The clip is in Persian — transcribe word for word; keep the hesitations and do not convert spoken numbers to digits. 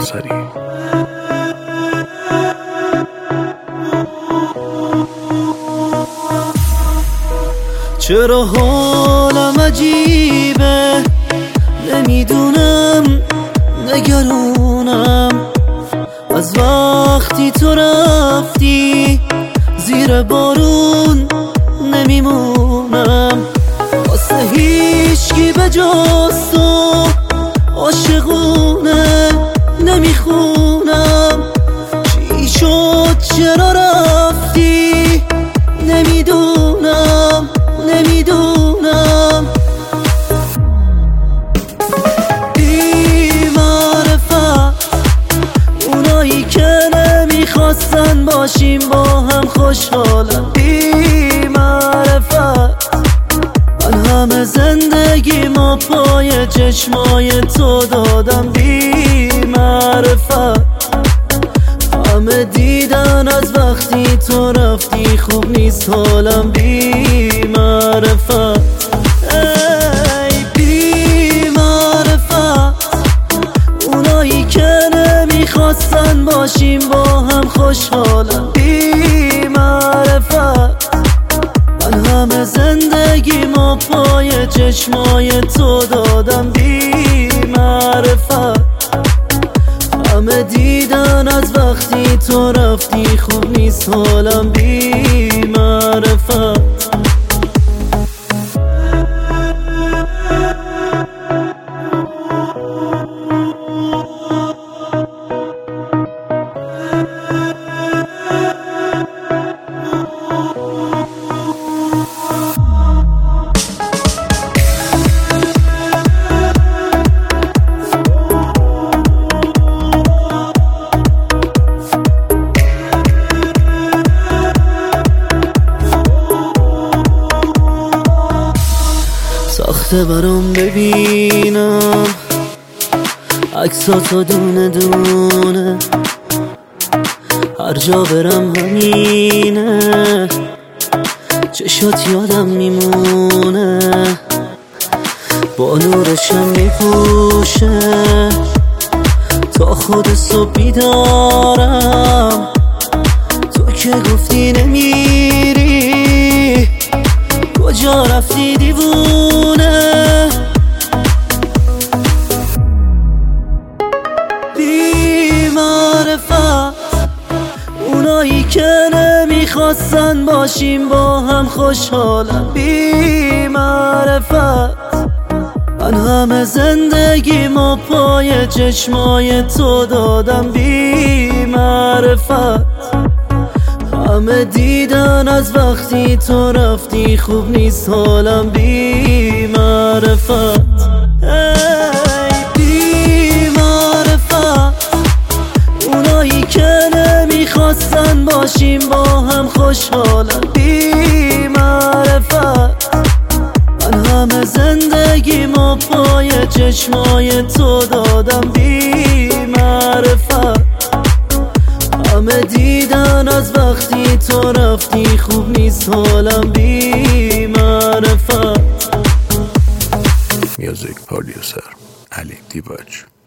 نظری. چرا حالم عجیبه، نمیدونم نگرونم از وقتی تو رفتی، زیر بارون نمیمونم واسه هیچکی به جز تو، عاشقونه نمیخونم. چی شد چرا رفتی، نمیدونم نمیدونم. بی معرفت اونایی که نمیخواستن باشیم با هم خوشحالم. بی معرفت من همه زندگی ما پای چشمای تو دادم. بی معرفت همه دیدن از وقتی تو رفتی خوب نیست حالم. بی معرفت ای بی معرفت اونایی که نمیخواستن باشیم با هم خوشحالم. بی معرفت من همه زندگی ما پای چشمای تو دادم. بی معرفت همه دیدن از وقتی تو رفتی خوب نیست حالم. بی معرفت ساخته برام ببینم عکساتو دونه دونه، هر جا برم همینه، چشات یادم میمونه، با نورشم میپوشه تا خود صبح بیدارم. تو که گفتی نمیری، کجا رفتی دیوونه؟ بی معرفت اونایی که نمیخواستن باشیم با هم خوشحالم. بی معرفت من همه زندگی ما پای چشمای تو دادم. بی معرفت همه دیدن از وقتی تو رفتی خوب نیست حالم. بی معرفت ای بی معرفت اونایی که نمیخواستن باشیم با هم خوشحالم. بی معرفت من همه زندگی ما پای چشمای تو دادم. بی معرفت همه دیدن از وقتی تو رفتی خوب نیست حالم. بی معرفت. میوزیک پرودیوسر علی دیباج.